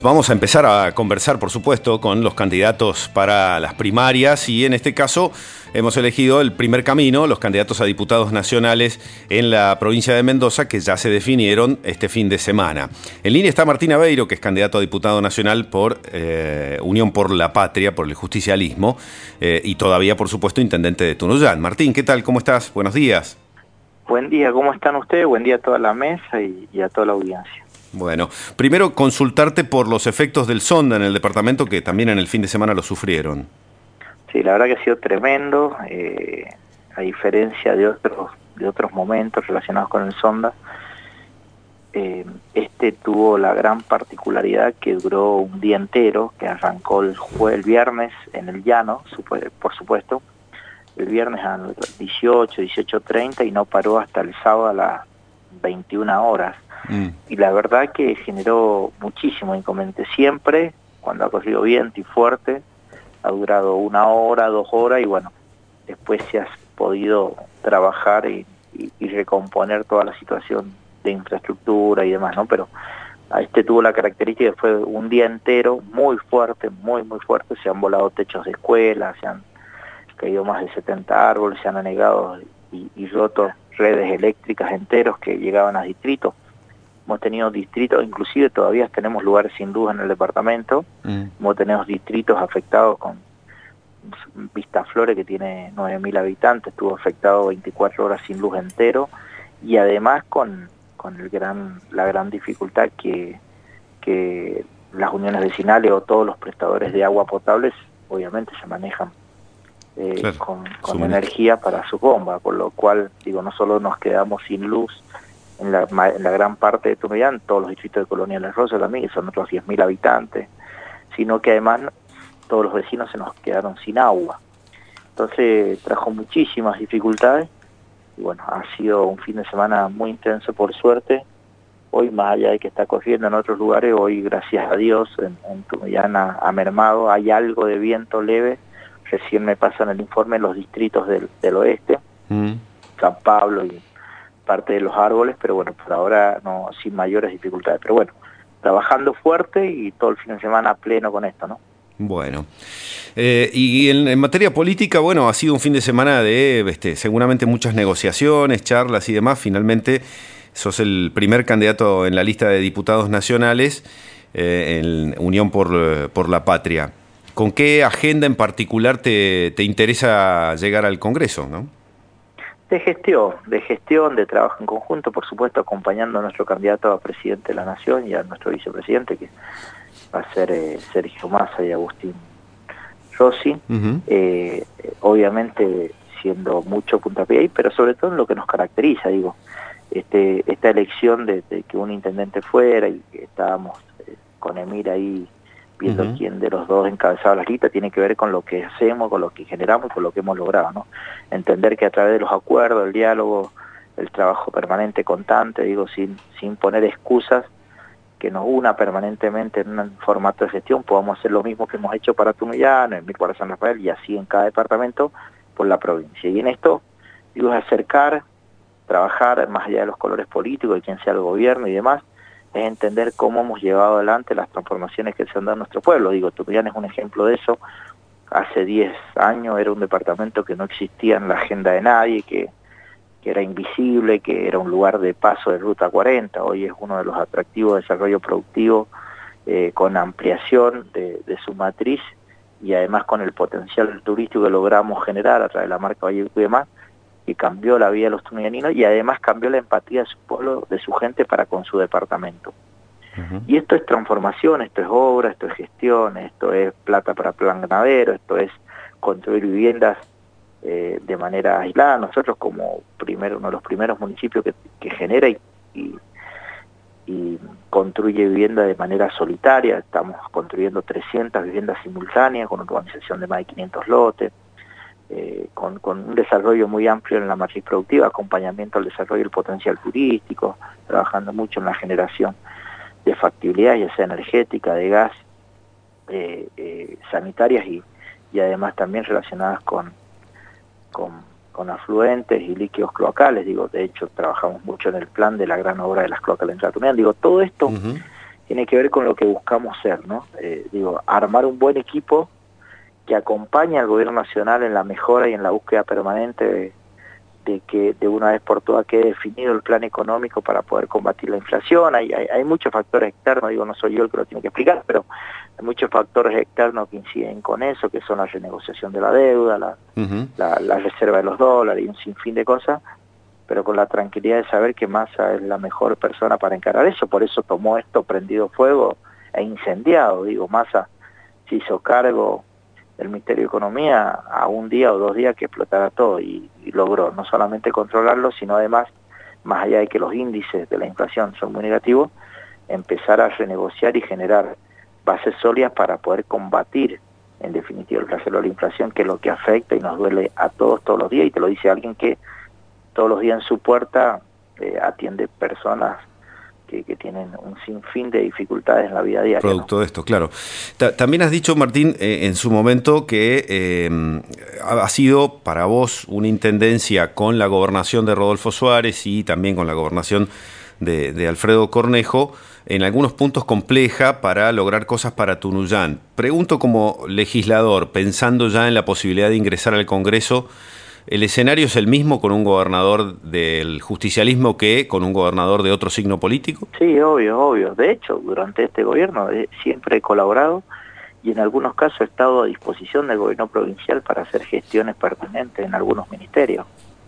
Vamos a empezar a conversar, por supuesto, con los candidatos para las primarias y en este caso hemos elegido el primer camino, los candidatos a diputados nacionales en la provincia de Mendoza, que ya se definieron este fin de semana. En línea está Martín Aveiro, que es candidato a diputado nacional por Unión por la Patria, por el justicialismo, y todavía, por supuesto, intendente de Tunuyán. Martín, ¿qué tal? ¿Cómo estás? Buenos días. Buen día, ¿cómo están ustedes? Buen día a toda la mesa y a toda la audiencia. Bueno, primero consultarte por los efectos del Sonda en el departamento, que también en el fin de semana lo sufrieron. Sí, la verdad que ha sido tremendo, a diferencia de otros momentos relacionados con el Sonda. Este tuvo la gran particularidad que duró un día entero, que arrancó el viernes en el llano, por supuesto, el viernes a las 18:30 y no paró hasta el sábado a las 21 horas. Y la verdad que generó muchísimo inconveniente. Siempre, cuando ha corrido viento y fuerte, ha durado 1 hora, 2 horas, y bueno, después se ha podido trabajar y recomponer toda la situación de infraestructura y demás, ¿no? Pero a este tuvo la característica que fue un día entero muy fuerte, muy fuerte. Se han volado techos de escuelas, se han caído más de 70 árboles, se han anegado y roto redes eléctricas enteros que llegaban a distritos. Hemos tenido distritos, inclusive todavía tenemos lugares sin luz en el departamento. Hemos tenido distritos afectados con Vistaflores, que tiene 9.000 habitantes, estuvo afectado 24 horas sin luz entero, y además con la gran dificultad que las uniones vecinales o todos los prestadores de agua potable obviamente se manejan claro, con energía para sus bombas, por lo cual, digo, no solo nos quedamos sin luz en la gran parte de Tunuyán, todos los distritos de Colonia Las Rosas también, que son otros 10.000 habitantes, sino que además todos los vecinos se nos quedaron sin agua. Entonces trajo muchísimas dificultades, y bueno, ha sido un fin de semana muy intenso por suerte. Hoy, más allá de que está corriendo en otros lugares, hoy gracias a Dios en Tunuyán ha mermado, hay algo de viento leve. Recién me pasan el informe en los distritos del oeste, San Pablo y parte de los árboles, pero bueno, por ahora no, sin mayores dificultades. Pero bueno, trabajando fuerte y todo el fin de semana pleno con esto, ¿no? Bueno, y en materia política, bueno, ha sido un fin de semana de seguramente muchas negociaciones, charlas y demás. Finalmente sos el primer candidato en la lista de diputados nacionales en Unión por la Patria. ¿Con qué agenda en particular te interesa llegar al Congreso, no? De gestión, de trabajo en conjunto, por supuesto, acompañando a nuestro candidato a presidente de la Nación y a nuestro vicepresidente, que va a ser Sergio Massa y Agustín Rossi. Obviamente siendo mucho puntapié ahí, pero sobre todo en lo que nos caracteriza, digo, esta elección de que un intendente fuera, y que estábamos con Emir ahí viendo quién de los dos encabezaba las listas, tiene que ver con lo que hacemos, con lo que generamos y con lo que hemos logrado, ¿no? Entender que a través de los acuerdos, el diálogo, el trabajo permanente, constante, digo, sin poner excusas, que nos una permanentemente en un formato de gestión, podamos hacer lo mismo que hemos hecho para Tunuyán, en para San Rafael, y así en cada departamento por la provincia. Y en esto, digo, es acercar, trabajar más allá de los colores políticos, de quién sea el gobierno y demás, es entender cómo hemos llevado adelante las transformaciones que se han dado en nuestro pueblo. Digo, Tunuyán es un ejemplo de eso. Hace 10 años era un departamento que no existía en la agenda de nadie, que era invisible, que era un lugar de paso de Ruta 40. Hoy es uno de los atractivos de desarrollo productivo, con ampliación de su matriz, y además con el potencial turístico que logramos generar a través de la marca Vallevico y demás, que cambió la vida de los tunuyaninos y además cambió la empatía de su pueblo, de su gente para con su departamento. Y esto es transformación, esto es obra, esto es gestión, esto es plata para plan ganadero, esto es construir viviendas de manera aislada. Nosotros, como uno de los primeros municipios que genera y construye vivienda de manera solitaria, estamos construyendo 300 viviendas simultáneas con una urbanización de más de 500 lotes, con un desarrollo muy amplio en la matriz productiva, acompañamiento al desarrollo del potencial turístico, trabajando mucho en la generación de factibilidad, ya sea energética, de gas, sanitarias y además también relacionadas con afluentes y líquidos cloacales. Digo, de hecho trabajamos mucho en el plan de la gran obra de las cloacas de la entrada Tunuyán. Digo, todo esto tiene que ver con lo que buscamos ser, ¿no? Armar un buen equipo que acompañe al gobierno nacional en la mejora y en la búsqueda permanente de que de una vez por todas quede definido el plan económico para poder combatir la inflación. Hay muchos factores externos, no soy yo el que lo tiene que explicar, pero hay muchos factores externos que inciden con eso, que son la renegociación de la deuda, la reserva de los dólares y un sinfín de cosas, pero con la tranquilidad de saber que Massa es la mejor persona para encarar eso. Por eso tomó esto prendido fuego e incendiado. Massa se hizo cargo del Ministerio de Economía a un día o 2 días que explotara todo y logró no solamente controlarlo, sino además, más allá de que los índices de la inflación son muy negativos, empezar a renegociar y generar bases sólidas para poder combatir en definitiva el flagelo de la inflación, que es lo que afecta y nos duele a todos los días, y te lo dice alguien que todos los días en su puerta atiende personas que tienen un sinfín de dificultades en la vida diaria. Producto de esto, claro. También has dicho, Martín, en su momento que ha sido para vos una intendencia con la gobernación de Rodolfo Suárez y también con la gobernación de Alfredo Cornejo, en algunos puntos compleja para lograr cosas para Tunuyán. Pregunto como legislador, pensando ya en la posibilidad de ingresar al Congreso, ¿el escenario es el mismo con un gobernador del justicialismo que con un gobernador de otro signo político? Sí, obvio. De hecho, durante este gobierno siempre he colaborado y en algunos casos he estado a disposición del gobierno provincial para hacer gestiones pertinentes en algunos ministerios.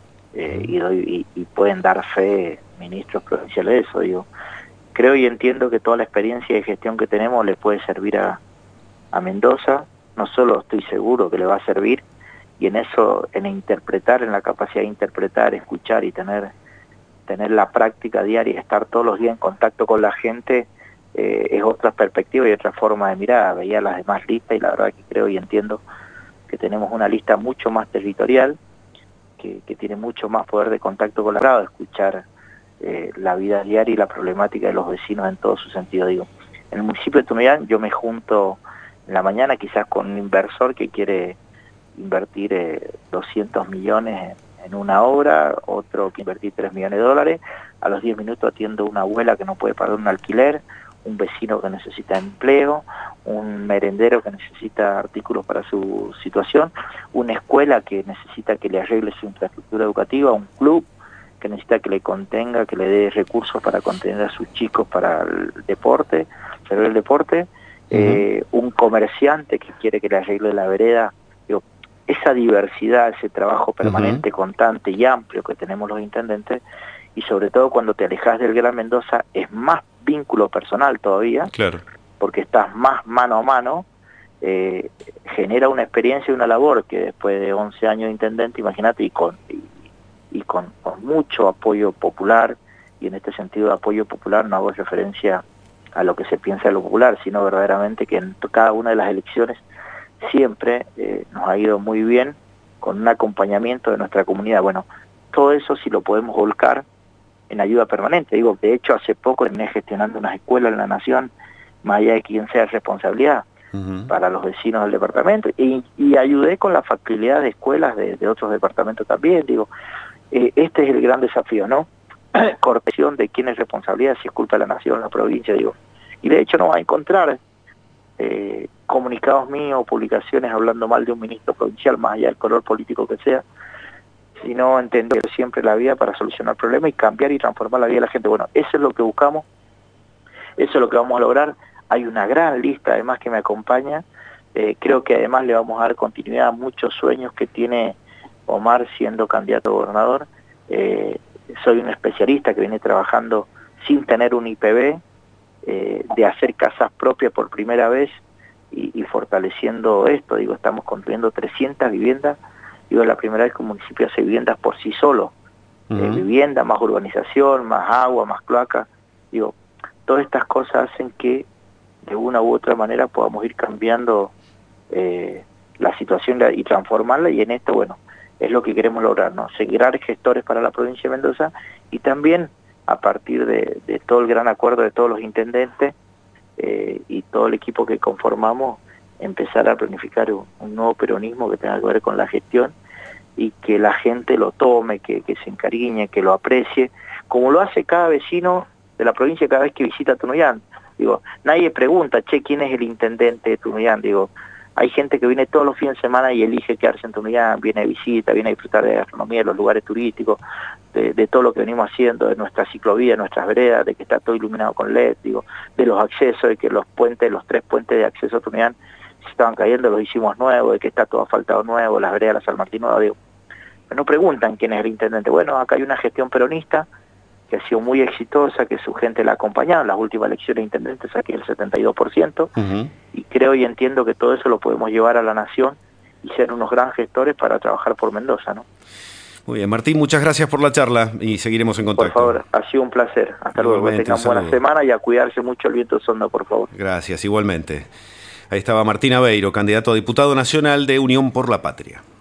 Y pueden dar fe ministros provinciales de eso. Creo y entiendo que toda la experiencia de gestión que tenemos le puede servir a Mendoza. No solo estoy seguro que le va a servir, y en eso, en interpretar, en la capacidad de interpretar, escuchar y tener la práctica diaria, estar todos los días en contacto con la gente, es otra perspectiva y otra forma de mirar. Veía las demás listas y la verdad que creo y entiendo que tenemos una lista mucho más territorial, que tiene mucho más poder de contacto con la gente, de escuchar la vida diaria y la problemática de los vecinos en todo su sentido. En el municipio de Tunuyán yo me junto en la mañana quizás con un inversor que quiere invertir 200 millones en una obra, otro que invertir 3 millones de dólares, a los 10 minutos atiendo a una abuela que no puede pagar un alquiler, un vecino que necesita empleo, un merendero que necesita artículos para su situación, una escuela que necesita que le arregle su infraestructura educativa, un club que necesita que le contenga, que le dé recursos para contener a sus chicos para el deporte, un comerciante que quiere que le arregle la vereda. Esa diversidad, ese trabajo permanente, constante y amplio que tenemos los intendentes, y sobre todo cuando te alejas del Gran Mendoza, es más vínculo personal todavía, claro, porque estás más mano a mano, genera una experiencia y una labor que después de 11 años de intendente, imagínate, y con mucho apoyo popular, y en este sentido de apoyo popular no hago referencia a lo que se piensa de lo popular, sino verdaderamente que en cada una de las elecciones siempre nos ha ido muy bien con un acompañamiento de nuestra comunidad. Bueno, todo eso si lo podemos volcar en ayuda permanente. De hecho, hace poco terminé gestionando unas escuelas en la Nación, más allá de quien sea responsabilidad, para los vecinos del departamento, y ayudé con la factibilidad de escuelas de otros departamentos también. Este es el gran desafío, ¿no? Corrección de quién es responsabilidad, si es culpa de la Nación, la provincia, y de hecho no va a encontrar comunicados míos o publicaciones hablando mal de un ministro provincial, más allá del color político que sea, sino entender siempre la vía para solucionar problemas y cambiar y transformar la vida de la gente. Bueno, eso es lo que buscamos, eso es lo que vamos a lograr. Hay una gran lista además que me acompaña, creo que además le vamos a dar continuidad a muchos sueños que tiene Omar siendo candidato a gobernador. Soy un especialista que viene trabajando sin tener un IPB, de hacer casas propias por primera vez y fortaleciendo esto. Estamos construyendo 300 viviendas. Es la primera vez que un municipio hace viviendas por sí solo. Vivienda, más urbanización, más agua, más cloaca. Todas estas cosas hacen que de una u otra manera podamos ir cambiando la situación y transformarla, y en esto, bueno, es lo que queremos lograr, ¿no? Seguir gestores para la provincia de Mendoza, y también a partir de todo el gran acuerdo de todos los intendentes y todo el equipo que conformamos, empezar a planificar un nuevo peronismo que tenga que ver con la gestión y que la gente lo tome, que se encariñe, que lo aprecie, como lo hace cada vecino de la provincia cada vez que visita Tunuyán. Digo, nadie pregunta, che, ¿quién es el intendente de Tunuyán? Digo, hay gente que viene todos los fines de semana y elige quedarse en Tunuyán, viene de visita, viene a disfrutar de gastronomía, de los lugares turísticos, de todo lo que venimos haciendo, de nuestra ciclovía, nuestras veredas, de que está todo iluminado con LED, digo, de los accesos, de que los 3 puentes de acceso a Tunuyán se estaban cayendo, los hicimos nuevos, de que está todo asfaltado nuevo, las veredas de la San Martín nueva, digo. Pero no preguntan quién es el intendente. Bueno, acá hay una gestión peronista que ha sido muy exitosa, que su gente la ha acompañado en las últimas elecciones de intendentes, aquí el 72%, y creo y entiendo que todo eso lo podemos llevar a la nación y ser unos gran gestores para trabajar por Mendoza, ¿no? Muy bien, Martín, muchas gracias por la charla y seguiremos en contacto. Por favor, ha sido un placer. Hasta luego, que tengan buena semana y a cuidarse mucho el viento sonda, por favor. Gracias, igualmente. Ahí estaba Martín Aveiro, candidato a diputado nacional de Unión por la Patria.